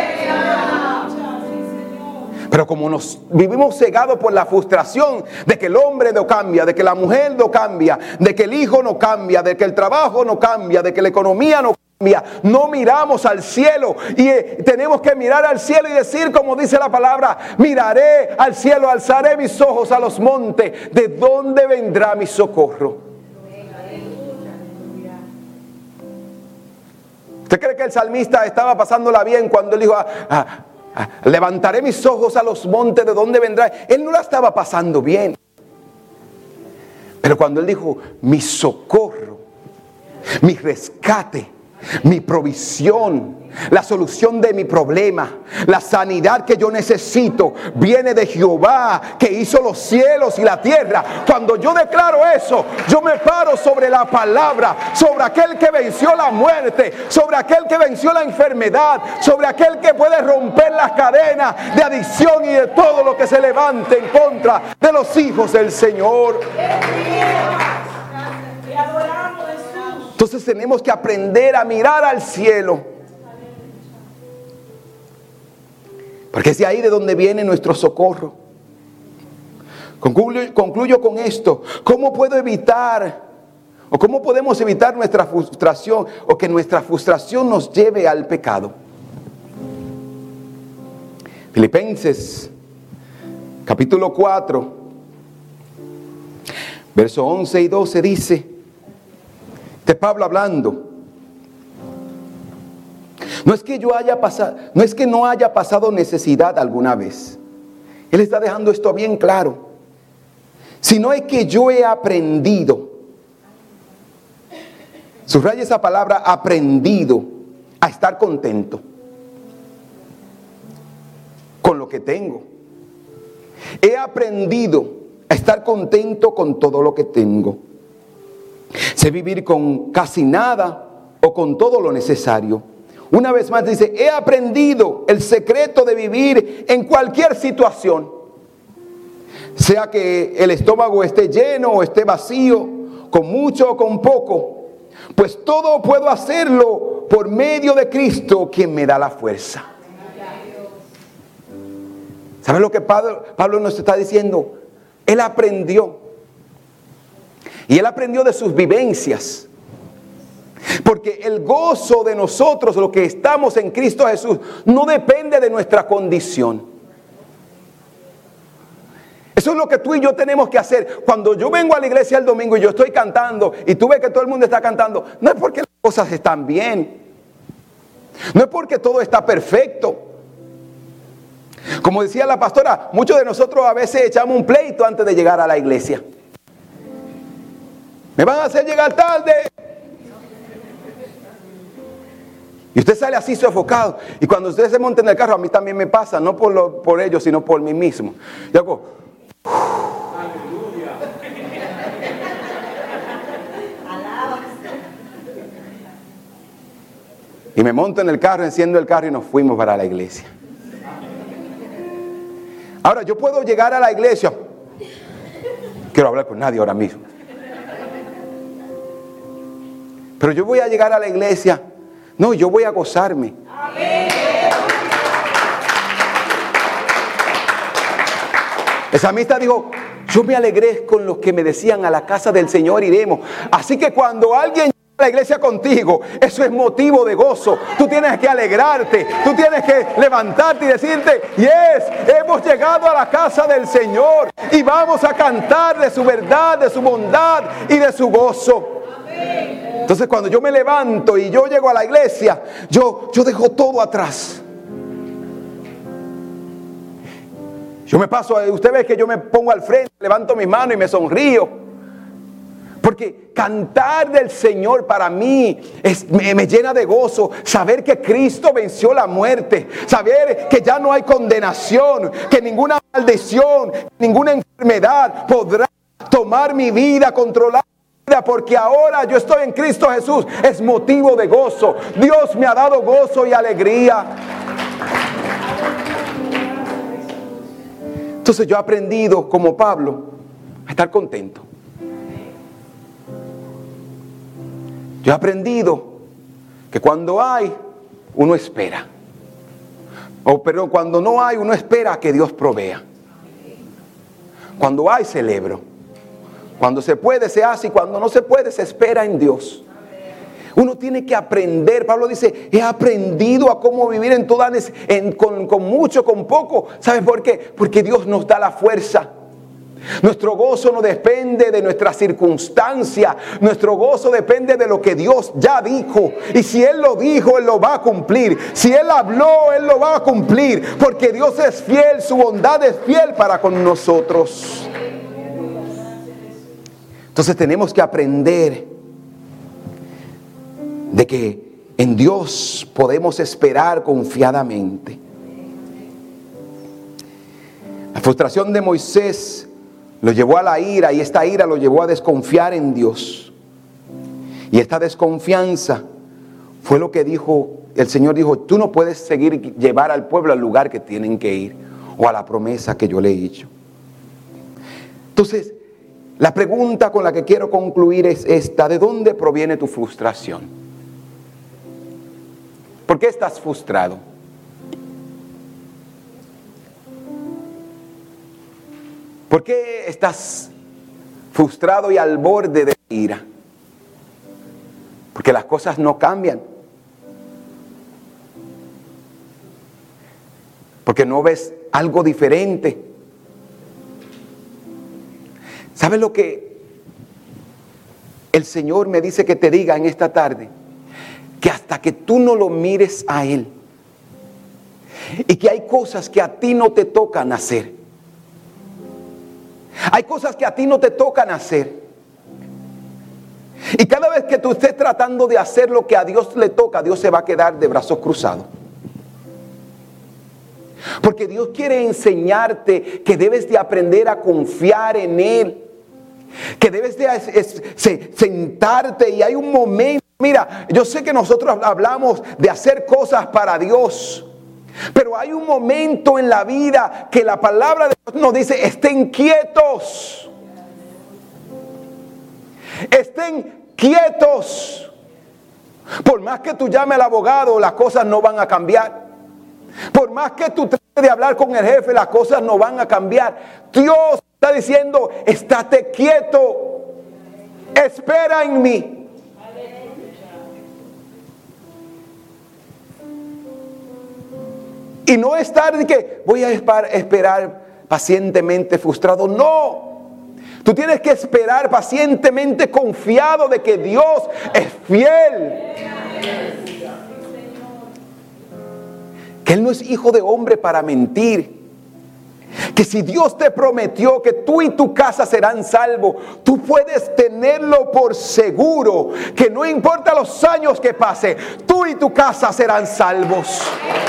Pero como nos vivimos cegados por la frustración de que el hombre no cambia, de que la mujer no cambia, de que el hijo no cambia, de que el trabajo no cambia, de que la economía no cambia, no miramos al cielo. Y eh, tenemos que mirar al cielo y decir, como dice la palabra, miraré al cielo, alzaré mis ojos a los montes, ¿de dónde vendrá mi socorro? ¿Usted cree que el salmista estaba pasándola bien cuando él dijo, ah, ah, Ah, levantaré mis ojos a los montes, ¿de dónde vendrá? Él no la estaba pasando bien. Pero cuando él dijo, mi socorro, mi rescate, mi provisión, la solución de mi problema, la sanidad que yo necesito, viene de Jehová, que hizo los cielos y la tierra. Cuando yo declaro eso, yo me paro sobre la palabra, sobre aquel que venció la muerte, sobre aquel que venció la enfermedad, sobre aquel que puede romper las cadenas de adicción y de todo lo que se levante en contra de los hijos del Señor. Entonces tenemos que aprender a mirar al cielo, porque es de ahí de donde viene nuestro socorro. Concluyo, concluyo con esto. ¿Cómo puedo evitar o cómo podemos evitar nuestra frustración o que nuestra frustración nos lleve al pecado? Filipenses capítulo cuatro, versos once y doce dice, de Pablo hablando, no es que yo haya pasado, no es que no haya pasado necesidad alguna vez. Él está dejando esto bien claro. Sino es que yo he aprendido. Subraya esa palabra, aprendido, a estar contento con lo que tengo. He aprendido a estar contento con todo lo que tengo. Sé vivir con casi nada o con todo lo necesario. Una vez más dice, he aprendido el secreto de vivir en cualquier situación. Sea que el estómago esté lleno o esté vacío, con mucho o con poco. Pues todo puedo hacerlo por medio de Cristo, quien me da la fuerza. ¿Sabes lo que Pablo, Pablo nos está diciendo? Él aprendió. Y él aprendió de sus vivencias. Porque el gozo de nosotros, los que estamos en Cristo Jesús, no depende de nuestra condición. Eso es lo que tú y yo tenemos que hacer. Cuando yo vengo a la iglesia el domingo y yo estoy cantando y tú ves que todo el mundo está cantando, no es porque las cosas están bien. No es porque todo está perfecto. Como decía la pastora, muchos de nosotros a veces echamos un pleito antes de llegar a la iglesia. Me van a hacer llegar tarde. Y usted sale así sofocado. Y cuando usted se monta en el carro, a mí también me pasa, no por, lo, por ellos, sino por mí mismo. Yo hago, aleluya. Y me monto en el carro, enciendo el carro y nos fuimos para la iglesia. Ahora, yo puedo llegar a la iglesia. Quiero hablar con nadie ahora mismo. Pero yo voy a llegar a la iglesia. No, yo voy a gozarme. Amén. El salmista dijo, yo me alegré con los que me decían, a la casa del Señor iremos. Así que cuando alguien llega a la iglesia contigo, eso es motivo de gozo. Tú tienes que alegrarte, tú tienes que levantarte y decirte, yes, hemos llegado a la casa del Señor y vamos a cantar de su verdad, de su bondad y de su gozo. Entonces cuando yo me levanto y yo llego a la iglesia, yo, yo dejo todo atrás. Yo me paso, usted ve que yo me pongo al frente, levanto mis manos y me sonrío. Porque cantar del Señor para mí es, me, me llena de gozo. Saber que Cristo venció la muerte. Saber que ya no hay condenación. Que ninguna maldición, ninguna enfermedad podrá tomar mi vida, controlar mi vida. Porque ahora yo estoy en Cristo Jesús. Es motivo de gozo. Dios me ha dado gozo y alegría. Entonces yo he aprendido, como Pablo, a estar contento. Yo he aprendido que cuando hay, uno espera. O pero cuando no hay, uno espera que Dios provea. Cuando hay, celebro. Cuando se puede, se hace. Y cuando no se puede, se espera en Dios. Uno tiene que aprender. Pablo dice, he aprendido a cómo vivir en todas, en, con, con mucho, con poco. ¿Sabes por qué? Porque Dios nos da la fuerza. Nuestro gozo no depende de nuestra circunstancia. Nuestro gozo depende de lo que Dios ya dijo. Y si Él lo dijo, Él lo va a cumplir. Si Él habló, Él lo va a cumplir. Porque Dios es fiel, su bondad es fiel para con nosotros. Entonces tenemos que aprender de que en Dios podemos esperar confiadamente. La frustración de Moisés lo llevó a la ira, y esta ira lo llevó a desconfiar en Dios. Y esta desconfianza fue lo que dijo, el Señor dijo, tú no puedes seguir llevar al pueblo al lugar que tienen que ir, o a la promesa que yo le he hecho. Entonces, la pregunta con la que quiero concluir es esta: ¿de dónde proviene tu frustración? ¿Por qué estás frustrado? ¿Por qué estás frustrado y al borde de ira? Porque las cosas no cambian. Porque no ves algo diferente. ¿Sabes lo que el Señor me dice que te diga en esta tarde? Que hasta que tú no lo mires a Él, y que hay cosas que a ti no te tocan hacer. Hay cosas que a ti no te tocan hacer. Y cada vez que tú estés tratando de hacer lo que a Dios le toca, Dios se va a quedar de brazos cruzados. Porque Dios quiere enseñarte que debes de aprender a confiar en Él. Que debes de es, es, se, sentarte, y hay un momento. Mira, yo sé que nosotros hablamos de hacer cosas para Dios, pero hay un momento en la vida que la palabra de Dios nos dice: estén quietos. Estén quietos. Por más que tú llames al abogado, las cosas no van a cambiar. Por más que tú trates de hablar con el jefe, las cosas no van a cambiar. Dios está diciendo: estate quieto. Espera en mí. Y no estar de que voy a esperar pacientemente frustrado. No. Tú tienes que esperar pacientemente confiado de que Dios es fiel. Que Él no es hijo de hombre para mentir. Que que si Dios te prometió que tú y tu casa serán salvos, tú puedes tenerlo por seguro, que no importa los años que pase, tú y tu casa serán salvos.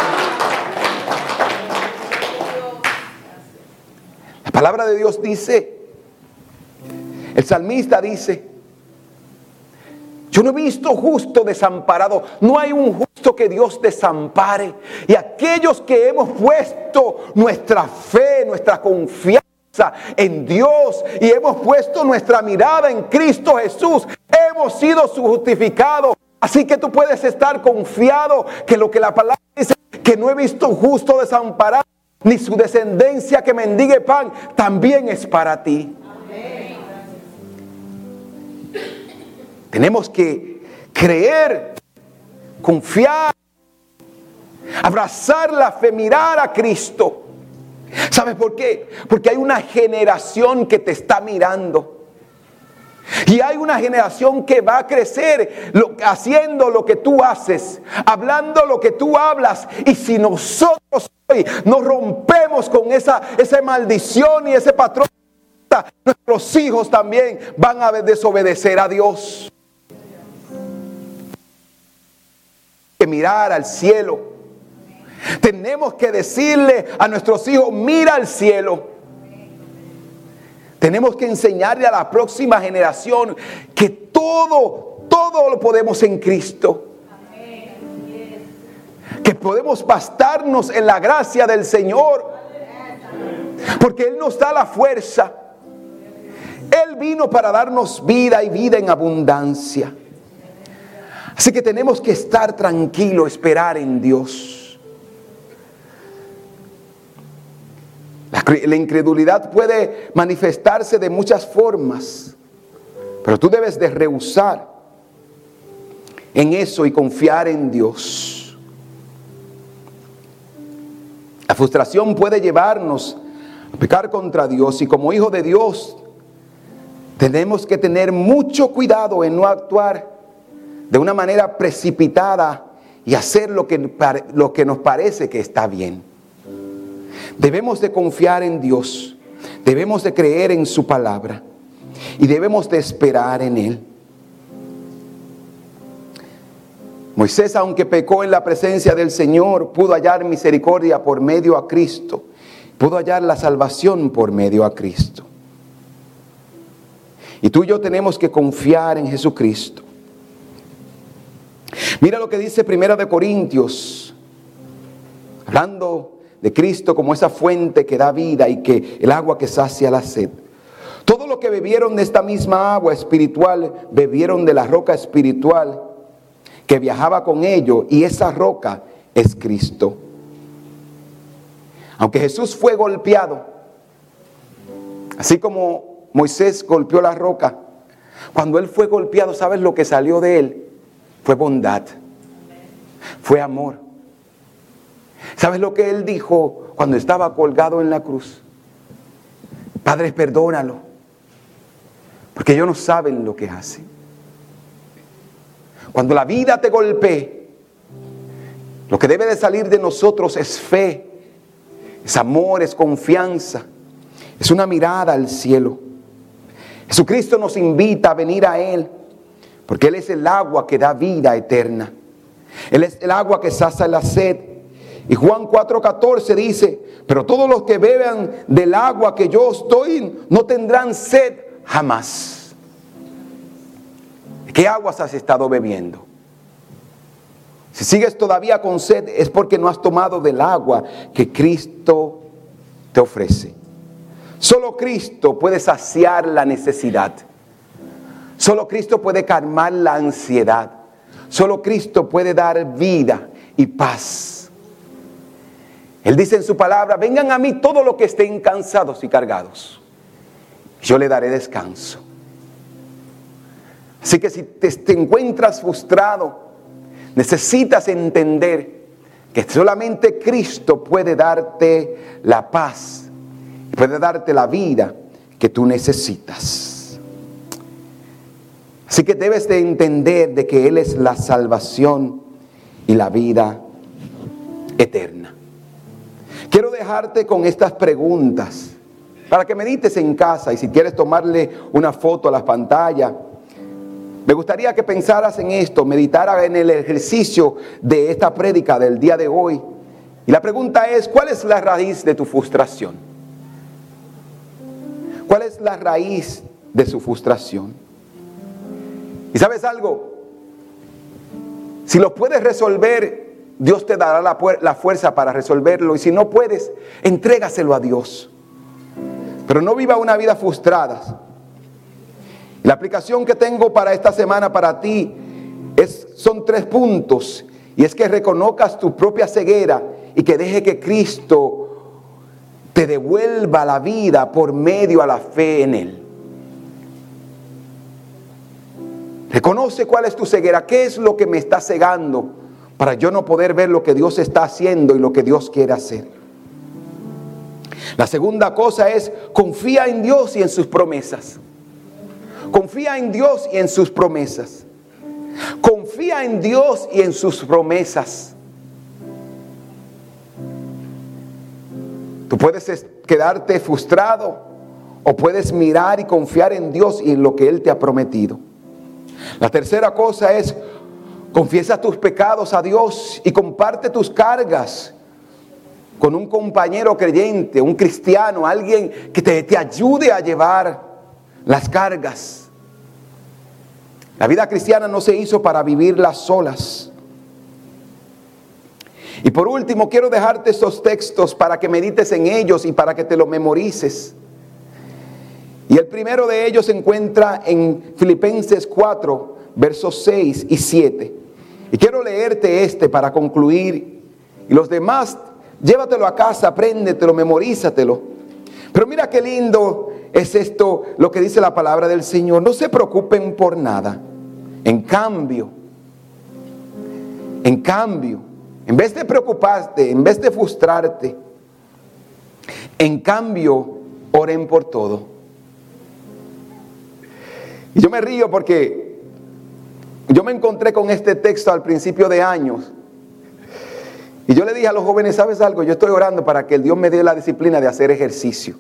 La palabra de Dios dice, el salmista dice, yo no he visto justo desamparado. No hay un justo que Dios desampare. Y aquellos que hemos puesto nuestra fe, nuestra confianza en Dios y hemos puesto nuestra mirada en Cristo Jesús, hemos sido justificados. Así que tú puedes estar confiado que lo que la palabra dice, que no he visto justo desamparado, ni su descendencia que mendigue pan, también es para ti. Amén. Tenemos que creer, confiar, abrazar la fe, mirar a Cristo. ¿Sabes por qué? Porque hay una generación que te está mirando. Y hay una generación que va a crecer lo, haciendo lo que tú haces, hablando lo que tú hablas. Y si nosotros hoy nos rompemos con esa, esa maldición y ese patrón, nuestros hijos también van a desobedecer a Dios. Que mirar al cielo. Tenemos que decirle a nuestros hijos, mira al cielo. Tenemos que enseñarle a la próxima generación que todo, todo lo podemos en Cristo. Que podemos bastarnos en la gracia del Señor. Porque Él nos da la fuerza. Él vino para darnos vida y vida en abundancia. Así que tenemos que estar tranquilos, esperar en Dios. La, la incredulidad puede manifestarse de muchas formas, pero tú debes de rehusar en eso y confiar en Dios. La frustración puede llevarnos a pecar contra Dios y como hijo de Dios tenemos que tener mucho cuidado en no actuar de una manera precipitada y hacer lo que, lo que nos parece que está bien. Debemos de confiar en Dios, debemos de creer en su palabra y debemos de esperar en Él. Moisés, aunque pecó en la presencia del Señor, pudo hallar misericordia por medio a Cristo, pudo hallar la salvación por medio a Cristo. Y tú y yo tenemos que confiar en Jesucristo. Mira lo que dice Primera de Corintios, hablando de Cristo como esa fuente que da vida y que el agua que sacia la sed. Todo lo que bebieron de esta misma agua espiritual, bebieron de la roca espiritual que viajaba con ellos, y esa roca es Cristo. Aunque Jesús fue golpeado, así como Moisés golpeó la roca, cuando él fue golpeado, ¿sabes lo que salió de él? Fue bondad, fue amor. ¿Sabes lo que él dijo cuando estaba colgado en la cruz? Padre, perdónalo, porque ellos no saben lo que hacen. Cuando la vida te golpee, lo que debe de salir de nosotros es fe, es amor, es confianza, es una mirada al cielo. Jesucristo nos invita a venir a Él, porque Él es el agua que da vida eterna. Él es el agua que sacia la sed. Y Juan cuatro catorce dice, pero todos los que beban del agua que yo os doy no tendrán sed jamás. ¿De qué aguas has estado bebiendo? Si sigues todavía con sed es porque no has tomado del agua que Cristo te ofrece. Solo Cristo puede saciar la necesidad. Solo Cristo puede calmar la ansiedad. Solo Cristo puede dar vida y paz. Él dice en su palabra, vengan a mí todos los que estén cansados y cargados. Yo le daré descanso. Así que si te, te encuentras frustrado, necesitas entender que solamente Cristo puede darte la paz, puede darte la vida que tú necesitas. Así que debes de entender de que Él es la salvación y la vida eterna. quiero dejarte con estas preguntas para que medites en casa, y si quieres tomarle una foto a la pantalla, me gustaría que pensaras en esto, meditaras en el ejercicio de esta prédica del día de hoy. Y la pregunta es, ¿cuál es la raíz de tu frustración? ¿Cuál es la raíz de su frustración? ¿Y sabes algo? Si lo puedes resolver, Dios te dará la, la fuerza para resolverlo. Y si no puedes, entrégaselo a Dios. Pero no viva una vida frustrada. La aplicación que tengo para esta semana para ti es, son tres puntos. Y es que reconozcas tu propia ceguera y que deje que Cristo te devuelva la vida por medio a la fe en Él. Reconoce cuál es tu ceguera, qué es lo que me está cegando para yo no poder ver lo que Dios está haciendo y lo que Dios quiere hacer. La segunda cosa es, confía en Dios y en sus promesas. Confía en Dios y en sus promesas. Confía en Dios y en sus promesas. Tú puedes quedarte frustrado o puedes mirar y confiar en Dios y en lo que Él te ha prometido. La tercera cosa es, confiesa tus pecados a Dios y comparte tus cargas con un compañero creyente, un cristiano, alguien que te, te ayude a llevar las cargas. La vida cristiana no se hizo para vivirlas solas. Y por último, quiero dejarte estos textos para que medites en ellos y para que te los memorices. Y el primero de ellos se encuentra en Filipenses cuatro, versos seis y siete. Y quiero leerte este para concluir. Y los demás, llévatelo a casa, apréndetelo, memorízatelo. Pero mira qué lindo es esto, lo que dice la palabra del Señor. No se preocupen por nada. En cambio, en cambio, en vez de preocuparte, en vez de frustrarte, en cambio, oren por todo. Y yo me río porque yo me encontré con este texto al principio de años. Y yo le dije a los jóvenes, ¿sabes algo? Yo estoy orando para que el Dios me dé la disciplina de hacer ejercicio.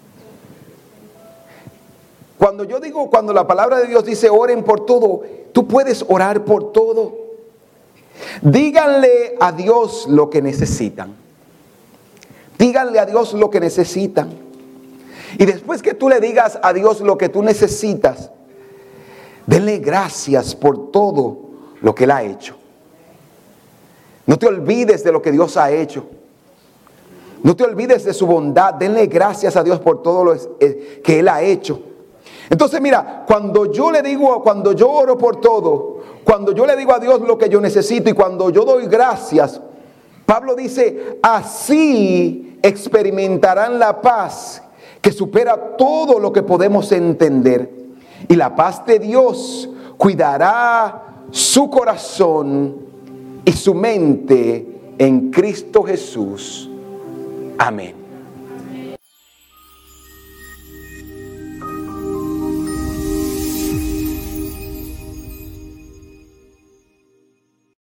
Cuando yo digo, cuando la palabra de Dios dice oren por todo, tú puedes orar por todo. Díganle a Dios lo que necesitan. Díganle a Dios lo que necesitan. Y después que tú le digas a Dios lo que tú necesitas, denle gracias por todo lo que Él ha hecho. No te olvides de lo que Dios ha hecho. No te olvides de su bondad. Denle gracias a Dios por todo lo que Él ha hecho. Entonces mira, cuando yo le digo, cuando yo oro por todo, cuando yo le digo a Dios lo que yo necesito y cuando yo doy gracias, Pablo dice, así experimentarán la paz que supera todo lo que podemos entender. Y la paz de Dios cuidará su corazón y su mente en Cristo Jesús. Amén.